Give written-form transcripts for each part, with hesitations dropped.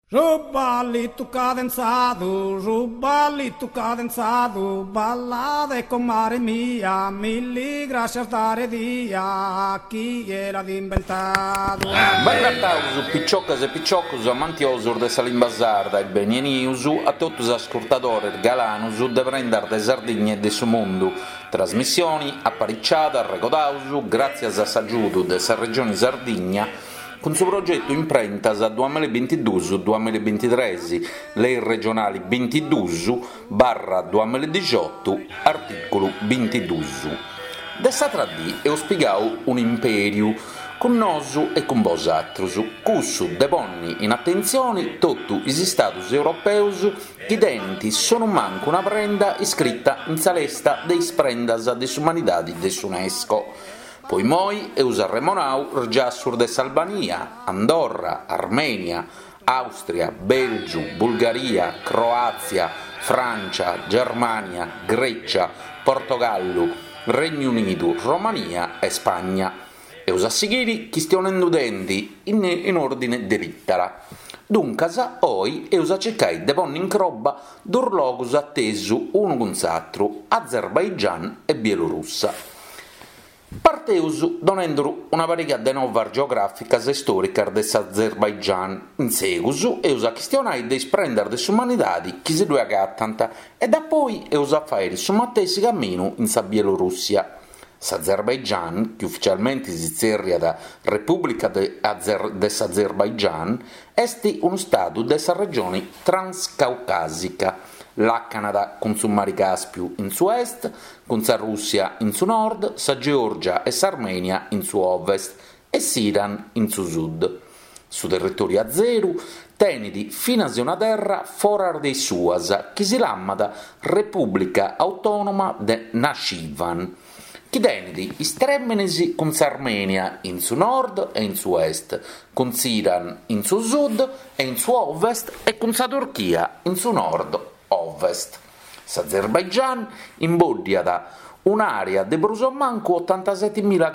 Rubalito cadenzado, ballade con mare mia, milli grazie dare dia, chi era inventato. Bella tausu, picciocas e picciocus, amantiosur de salimbasarda, il benieniusu, a tutti gli ascoltatori galanusu de prendere de Sardegna e de su mondo. Trasmissioni apparicciate a Regodausu, grazie a s'aggiuto de sa regione Sardegna, con suo progetto Imprentas 2022-2023, lei regionali 22/2018, articolo 22. De Satradi e spiegau un imperio, con nosu e con vosatrus, cussu deponni in attenzione tutti i status europeus che denti sono manco una prenda iscritta in salesta dei sprendas des umanidadi dell'UNESCO. Poi moi e usarremonau regiassur de Albania, Andorra, Armenia, Austria, Belgio, Bulgaria, Croazia, Francia, Germania, Grecia, Portogallo, Regno Unito, Romania e Spagna. E usassighiri chi stiano indudenti in ordine delittara. Duncasa, oi e usa cercai de ponni in crobba d'orlogus attesu uno con s'altro, Azerbaigian e Bielorussia. Parteusu donenduru una varietà de nova geograficas e storicas de s'Azerbaigian, in segusu e usa questionai de sprendere de s'umanidadi chi si due agattant e da poi e usa fare su mattesi cammino in sa Bielorussia. S'Azerbaigian, che ufficialmente si zerria da Repubblica de s'Azerbaigian, esti uno stato dessa regione transcaucasica, la Canada con su Mare Caspio in su est, con sa Russia in su nord, sa Georgia e s'Armenia in su ovest e s'Iran in su sud. Su territorio azeru tenidi fino a una terra forar dei suas, che si lamada Repubblica Autonoma de Nashivan, che tenidi istremenesi con s'Armenia in su nord e in su est, con s'Iran in su sud e in su ovest e con sa Turchia in su nord ovest. S'Azerbaigian imboglia da un'area de brusomanco 87.000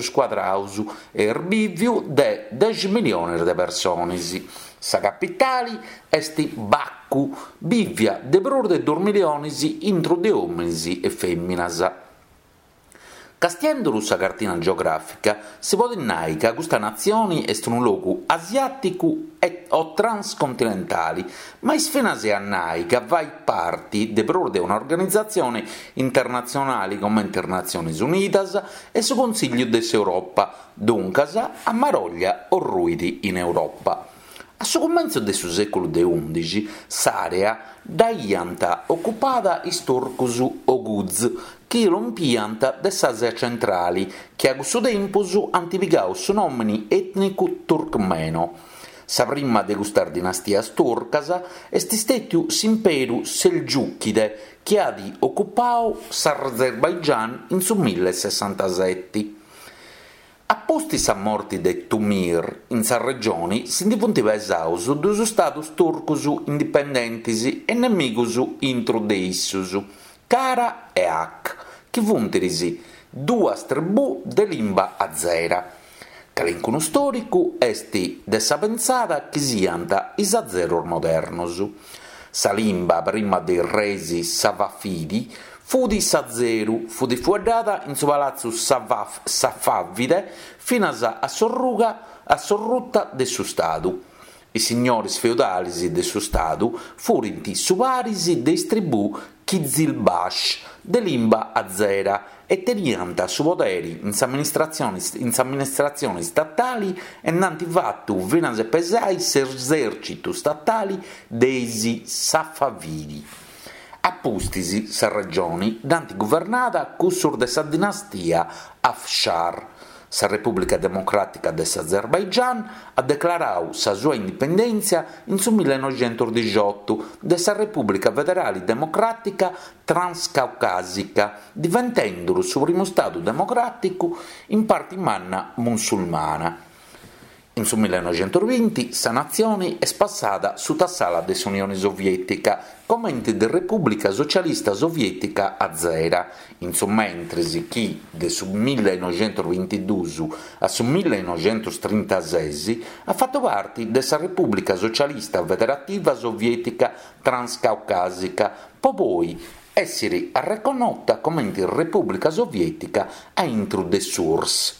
km² e erbivio de 10 milioni di persone. Sa capitale esti Baku, bivia de brur de 2 milioni intro de uomini e femminas. Castiendolo sa cartina geografica, si può dire che questa nazione è un luogo asiatico o transcontinentale, ma sfinase a che va parti de di un'organizzazione internazionale come Internazioni Unidas e su Consiglio dell'Europa, dunque a Maroglia o Ruidi in Europa. A suo comienzo del secolo XI, s'area daianta occupata i turcos oguz, che rompianta dell'Asia centrale, che a questo tempo antivigau su nomini etnico turcmeno. Sa prima de questa dinastia turcasa esti stetiu s'imperu Selgiuchide, che ha di occupau s'Azerbaigian in su 1067. Apposti sa morti de Tumir, in sa regione si diffondiva esauso dos status turcos indipendentes e nemicus intro de issus, Kara e Ak, che funtirisi due tribù de limba azera. Calincuno storico esti de sa pensata che sianta is azeror modernos. Sa limba prima de resi Savafidi fu di Sazeru, fu diffuerdata in su palazzo Safavide fino a sorrutta del suo stato. I signori feudali del suo stato furono suvarisi dei tribù Kizilbash, de limba azera, e tenivano su poteri in amministrazioni statali e nanti fatto fino a pesai s'esercito statali dei Safavidi. Appostisi sa regione danti governata cussur de sa dinastia Afshar. Sa Repubblica Democratica dell'Azerbaigian ha declarato sa sua indipendenza in su 1918 de sa Repubblica Federale Democratica Transcaucasica, diventando il suo primo stato democratico in parte manna musulmana. In su 1920 sa nazione è passata sotto sala dell'Unione Sovietica come ente di Repubblica Socialista Sovietica Azera, in su mentre chi da su 1922 a su 1936 ha fatto parte della Repubblica Socialista Federativa Sovietica Transcaucasica, poi essere riconosciuta come ente Repubblica Sovietica a intro de SURS.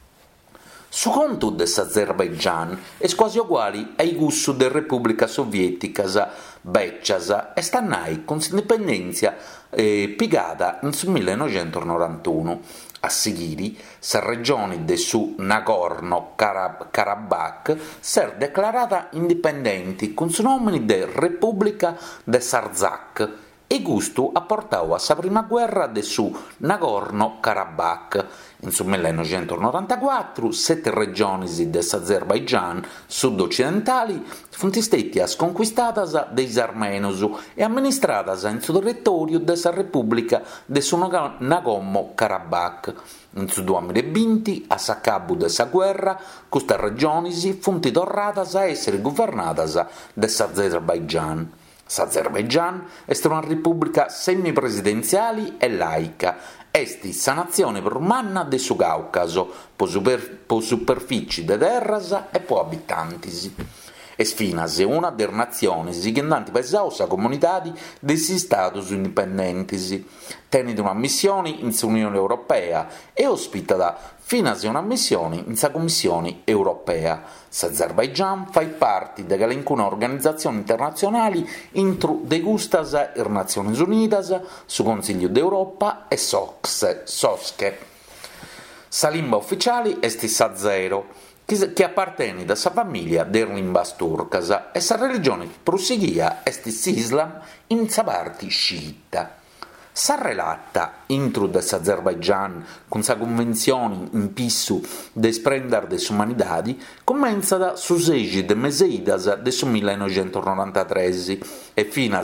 Su conto dell'Azerbaigian è quasi uguali ai gusti della Repubblica Sovietica Becciasa e stanai con indipendenza piegata nel 1991. A seguire, la regione del su Nagorno-Karabakh si è declarata indipendente con il nome di Repubblica de Sarzak e gusto ha portato alla prima guerra del su Nagorno-Karabakh. In su 1994, 7 regioni dell'Azerbaigian sud-occidentali furono state sconquistate dai armeni e amministrate in su territorio della Repubblica del su Nagorno-Karabakh. In su 2020, a capo della guerra, queste regioni furono tornate a essere governate dall'Azerbaigian. L'Azerbaigian è una repubblica semipresidenziale e laica, esti sa nazione permanna del suo Caucaso, po superficie de terras e po abitanti. E sfinase una delle nazioni che hanno pesato la comunità degli Stati indipendenti, tenete una missione in Unione Europea e ospita fino a una missione in Commissione Europea. L'Azerbaigian fa parte di organizzazioni internazionali intro de gustas le Nazioni Unite, su Consiglio d'Europa e SOSCE. Sa lingua ufficiale è l'azero, che appartiene alla famiglia delle lingue turcas e la religione proseguia è l'Islam in sa parte sciita. Sa relata intro dell'Azerbaigian con sa convenzione in pissu de sprendere de umanidadi comincia su 6 de meseidas del 1993 e fino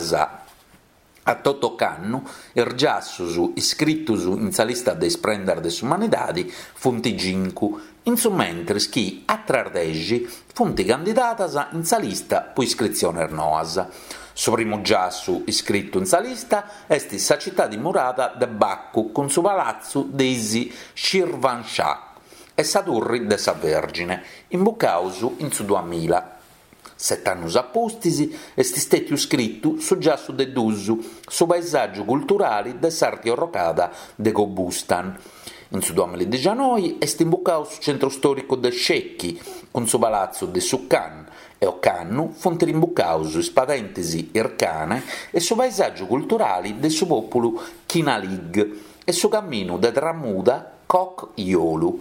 a Totocannu, ergiassus iscrittus in sa lista de sprendere de umanidadi funti 5, in su mentre chi a Trardegi funti candidatas in sa lista pu iscrizione ernoas. Su primo giassu iscritto in sa lista est sa città di Murata de Baku con su palazzo dei Shirvanshah e sa torre de sa Vergine, in bucausu in su 2000. 7 anni appostisi est stato scritto su giassu de Dusu, su paesaggio culturale de s'arte orrocada de Gobustan. In su 2019 est imbucau su centro storico de Shekhi, con su palazzo de Sukhan, e Ocannu fonte rimbucau su spaventesi ircane e su paesaggio culturale del suo popolo Kinalig e su cammino de Tramuda Kok Iolu.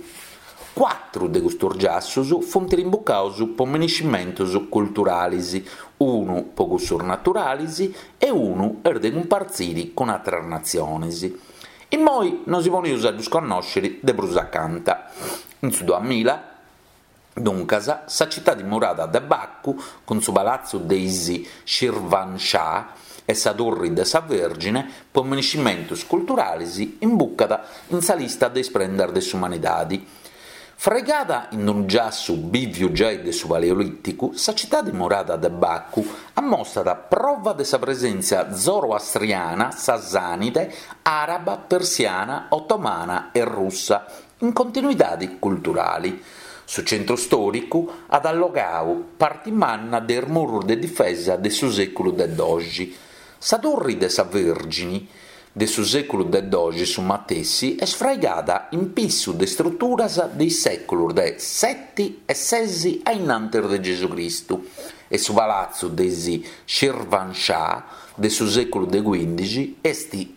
4 de custurgiassus fonte rimbucau su pomeniscimentos culturalis, uno poco surnaturalisi e uno de comparziri con altre nazioni. E noi non si ponius a conoscere de Brusacanta. In su 2000 Duncasa, sa città di Murata de Baku, con su palazzo dei Shirvanshah e sa torre de sa Vergine, pomeniscimentos culturalis imbuccata in sa lista de sprender de umanidadi. Fregata in un giassu bivio già de su Paleolitico, sa città di Murata de Baku ha mostrata prova de sa presenza zoroastriana, sassanide, araba, persiana, ottomana e russa, in continuità culturali. Su centro storico ad allogau parti manna del muro de difesa de su secolo de dogi. Sa torre de sa Vergini de su secolo de dogi su Mattessi è sfraigata in pissu de strutturas dei secoli de 7 e 6 a innanter de Gesù Cristo e su palazzo dei Shirvanshah de su secolo de 15 esti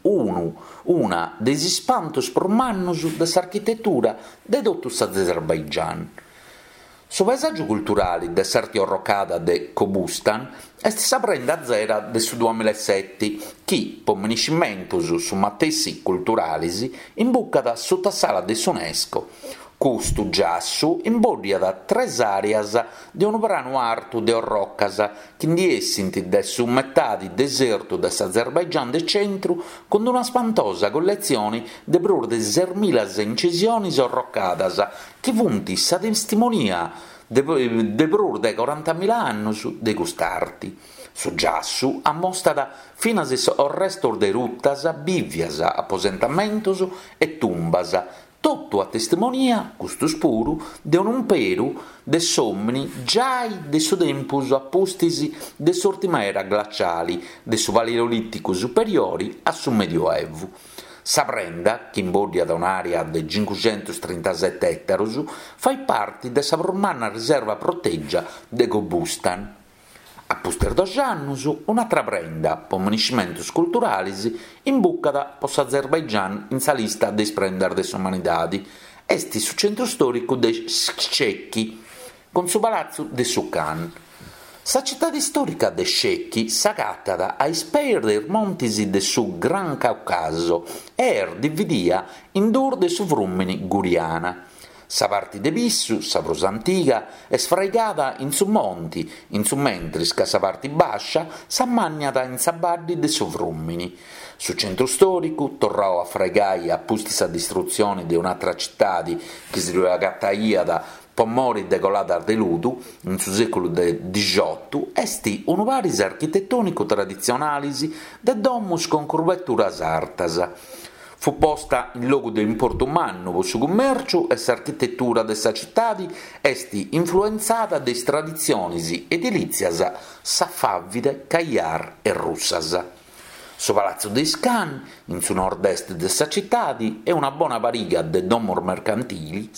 una dei spantos promannus de s'architettura de tutto s'Azerbaigian. Su paesaggio culturale de s'arte orrocada de Kobustan est sa prenda zera de su 2007, chi, pomeniscimentos su mattessi culturalis, imbuccata sotto sala de s'UNESCO. Custu giassu imbodiat 3 areas de un brano artu de orroccas, che di essinti de su metà di deserto de s'Azerbaigian de centru, con una spantosa collezione de brur de 6.000 incisioni orroccadas, che vunti sa testimonia de prur de 40.000 anni de custarti. Su giassu ammostada fino al resto de ruttas, bivias, apposentamentos e tumbas, tutto a testimonia, custus puru, de un imperu de somni giai de su tempus appustisi de sortimera glaciali, de su paleoliticu superiori a su medioevu. Sa prenda, che imbodia da un'area de 537 ettaros, fa parte de sa promana riserva proteggia de Gobustan. A puster 2 anni, un'altra prenda, per municimentos culturali, imbuccada per Azerbaijan in sa lista dei sprender des umanidadi, esti su centro storico de Shekhi, con su palazzo de Sukan. Sa città storica de Shekhi s'agattata a isper dei montisi de su Gran Caucaso e dividia in dur de su vrumini Guriana. Sa parte de bissu, sa prosa antiga, è sfraigata in su monti, in su mentris ca sa parte bascia s'ammagnata in sa bardi de su vrumini. Su centro storico torrò a fraigai appusti sa distruzione di un'altra città che si riagattaiada pomori decolata de ludu, in su secolo de XVIII, esti un varis architettonico tradizionalis de domus con curvetturas artas. Fu posta in luogo de importo umano per su commercio e s'architettura de sa città esti influenzata de tradizionis edilizias safavide, caiar e russas. Su palazzo de Iscan, in su nord-est de sa città, è una buona pariga de domor mercantili,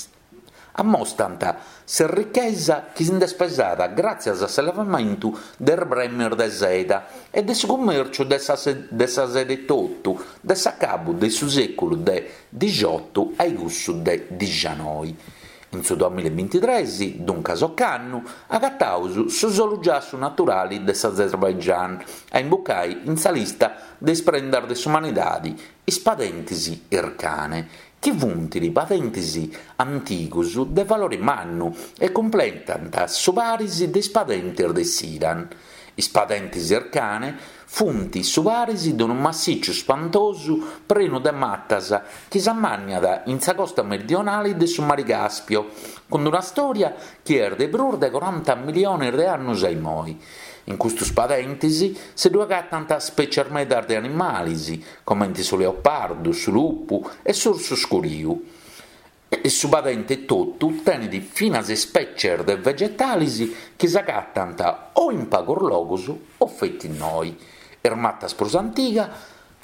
ammostant se ricchezza che si despesata grazie all'allevamento del bremer de seda e del commercio de sa sede tutto, de sa cabo del su secolo de XVIII ai gussu de XIX. In su 2023, dunque soccannu, agattausu su solo giassu naturali de s'Azerbaijan, a imbuccai in sa lista de sprender des umanidadi, ispadentisi ircane, che vuntili patentisi anticus de valore mannu e completant su parisi de spadenter de Sidan. I spadentisi arcane funti su parisi de un massiccio spantosu preno de mattas che s'ammagnada in sa costa meridionale de su Mare Caspio, con una storia che er de brur de 40 milioni de anni ai moi. In questo spadentisi si duagattant specie armedar de animalis, come su leopardo, su lupu e su scuriu. E su padente tutto tenidi fino a specie de vegetalis che s'agattant o in pagorlogos o fetti in noi. Ermattas prusantigas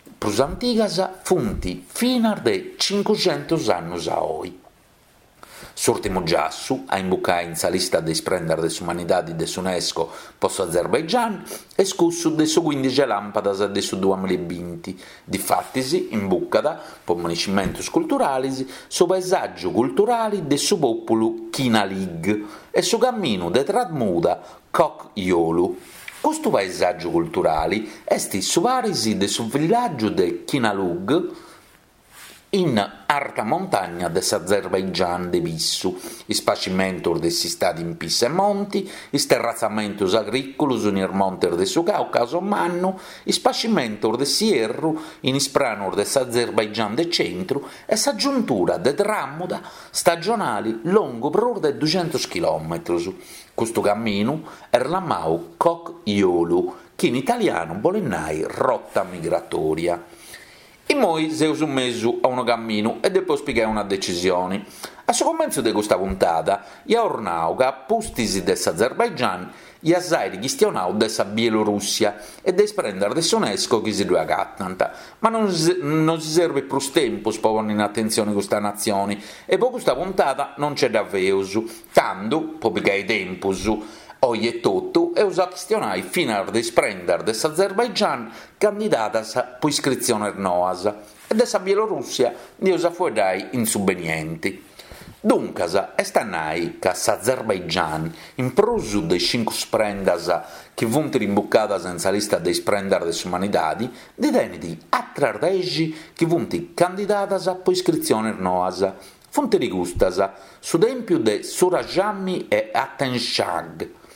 funti fino a de 500 anni a oi. S'ultimo giassu, a imbuccare in sa lista dei sprender des umanidadi de UNESCO posto Azerbaijan, è scussu de su 15 lampadas de su 2020, difattisi imbuccada, per municimentos culturalis, su paesaggio culturali de su populu Kinalig e su cammino de Tradmuda Kok Yolu. Questo paesaggio culturale est su parisi de su villaggio de Kinalug, in arca montagna de s'Azerbaijan de bissu, ispacimento de si stadi in pisse e monti, isterrazzamentos agricolus in monter de su Caucaso mannu, ispacimento de sierru in ispranur de s'Azerbaijan de centru e s'aggiuntura de drammuda stagionali longo prur de 200 km. Questo cammino er lamau Kok Yolu, che in italiano bolennai rotta migratoria. E moi se uso messo a uno cammino e poi spiegare una decisione. A suo commenzo di questa puntata, io ornau che appustisi dell'Azerbaijan e assai questionau della Bielorussia e di sprendere dell'UNESCO che si due agattant. Ma non si serve più tempo per porre in attenzione questa nazione e per questa puntata non c'è davvero, tanto, per pigliare tempo oggi è tutto e usa questionai fino a desprendere dell'Azerbaijan candidatas per iscrizione NOAS e della Bielorussia di usa fuori insubbenienti. Dunque, è stanai che l'Azerbaijan, in prusu dei 5 sprendas che vuntano imbuccata senza lista dei sprender dell'umanidadi, di teniti a 13 che vuntano candidatas per iscrizione NOAS. Fonte di gustas, su tempio de Surajami e Atenshag.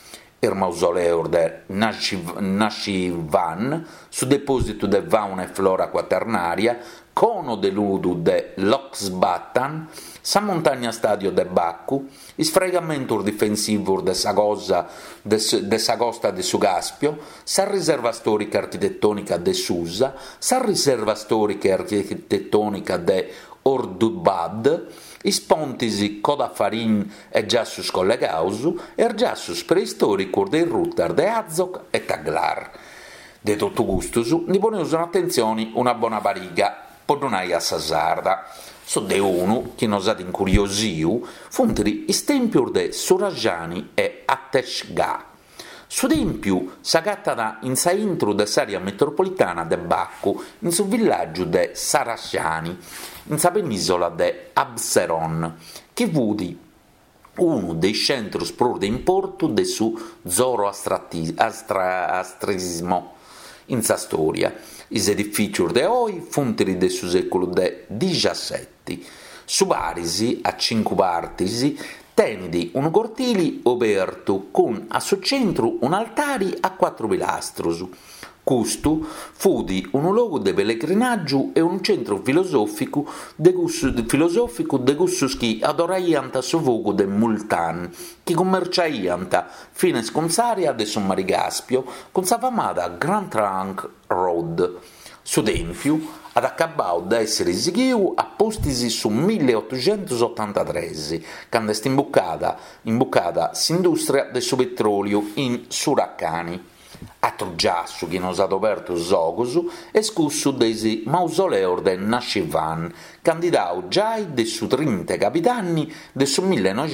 il mausoleo de Nascivan, su deposito de fauna e flora quaternaria, cono de ludu de Loxbatan, sa montagna stadio de Baccu, isfregamentur difensivur de sa costa de su Caspio, sa riserva storica architettonica de Susa, sa riserva storica e architettonica de Ordubad, is pontisi Codafarin e giassus collegausu, e giassus preistoricur dei Ruttar de Azoc e Taglar. De tutto gustusu, ni poneus un'attenzione una buona pariga, podonai a sa sarda. So de unu, che nos ad incuriosiu, funteri is tempiur de Surajani e Ateshga. Su tempiu s'agattata in sa intru de s'area metropolitana de Baccu, in su villaggio de Sarasciani, in sa penisola de Abseron, che vudi uno dei centri pro de importo de su zoroastrismo in sa storia. Is edificios de oi funteri de su secolo de XVII. Su parisi, a 5 partisi, tenidi un cortili aperto con a suo centro un altare a 4 pilastros. Custu fudi un luogo de pellegrinaggio e un centro filosofico de gussus chi adoraiant su fuoco de Multan, chi commerciaiant fine sconsaria de Sommari Caspio con sa famata Grand Trunk Road. Su tempiu ad accabau da essere sighiu a postisi su 1883, quando est imbuccata s'industria de su petrolio in Suraccani. Atru giassu chi nos ad aperto sogusu e scussu desi mausoleo de Nascivan, candidau giai de su 30 capitanni de su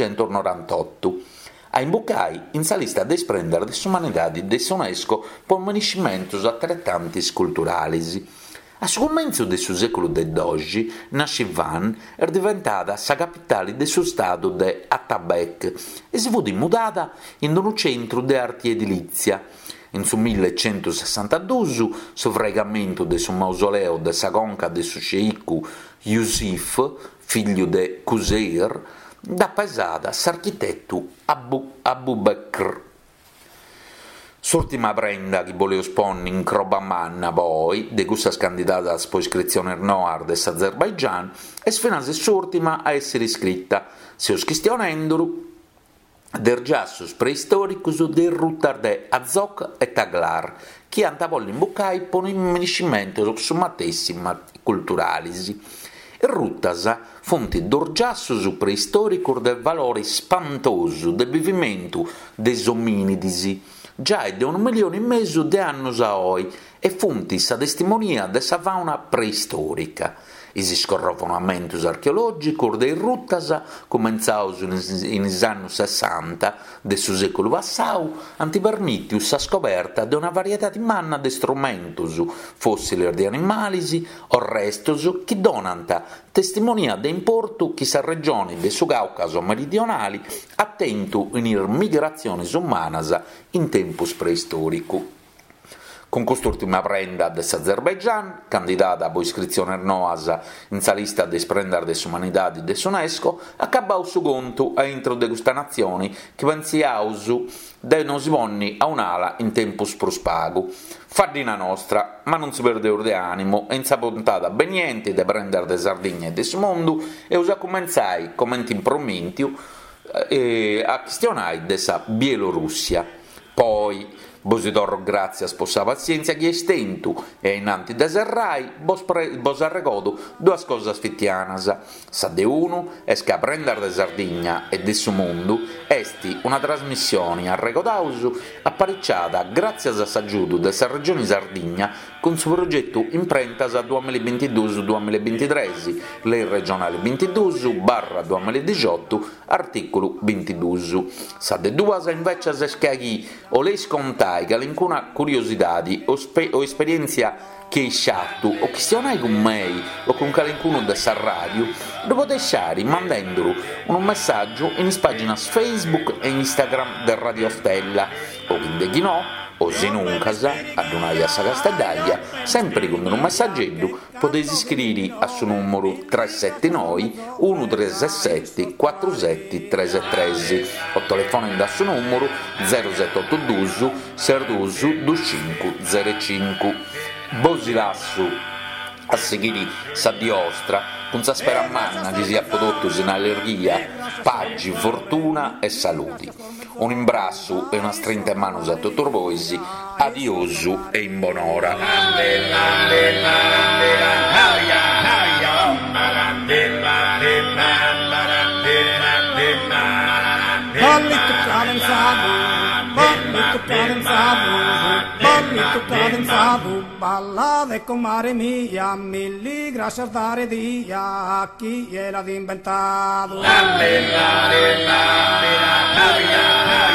1998. A imbuccai in sa lista de sprender de s'umanidadi de s'UNESCO por meniscimentos altrettantis culturalis. A su comienzo de su secolo de doji, Nascivan è diventata sa capitale de su stato de Atabek e si fu mudata in un centro de arte edilizia. In su 1162, su fregamento de su mausoleo de sa conca de su sceicco Yusuf, figlio de Quseir, da paesata s'architetto Abu Bakr. S'ultima prenda che voleo sponni in croba manna poi, de questa candidata a iscrizione Noar dell'Azerbaigian, e sfinase s'ultima a essere iscritta, se os questionendolo, der giassus preistoricus del Ruttar de Azoc e Taglar, che antavolle imbuccai pon in meniscimento su matessimi culturalis. E Ruttasa fonti d'orgiassus preistoricur del valore spantoso del vivimento des ominidis, già è di 1,5 milioni di anni a oi, e fonti sa testimonia de sa fauna preistorica. Isi scorrovonamentos archeologicos dei Ruttasa, comenzaus in is anni 60 de su secolo passau, anti permittius sa scoperta de una varietà di manna de strumentos, fossili di animalis o restos, che donant testimonia de importo chi sa regioni de su Caucaso meridionali attento in ir migrazioni umanas in tempus preistoricu. Con quest'ultima prenda dell'Azerbaigian, candidata a iscrizione Noasa in sa lista de sprender des umanidadi dell'UNESCO, accabau su conto a intro de questa nazioni che pensiausu de non si ponni a un'ala in tempus prospago. Fardina nostra, ma non si perde de animo, e in sa puntata ben niente de prender de Sardegna e de su mondo, e usa comenzai, commenti in promentiu, a questionai de sa Bielorussia. Poi Bosi torro grazie a sposa pazienza chi è stento e innanti da serrai bos arregodo due cose fittianas. Sa de uno es che a prendere de Sardegna e de su mondo esti una trasmissione arregodausu apparecciata grazie a s'aggiuto de sa regione Sardegna con su progetto Imprentas 2022-2023, lei regionale 22/2018, articolo 22. Sa de duas invece se scaghi o lei scontai che alcuna curiosità o esperienza che hai sciatto o che stionai con me o con qualcuno da sa radio, lo potete lasciare mandandolo un messaggio in pagina Facebook e Instagram del Radio Stella o quindi chi no o se non casa, a donare a sa Casteddaglia, sempre con un messaggio, potete iscrivere a suo numero 379 137 47 o telefonando a suo numero 0782 62 2505. Bosilassu a seguire sa diostra, con sa speramanna che sia prodotto in allergia, paggi, fortuna e saluti. Un imbrasso e una strinta in mano a tutti voi, adiosu e in buon'ora. Ballate con mare mia, milli grazie dare dia, chi gliel'ha inventato?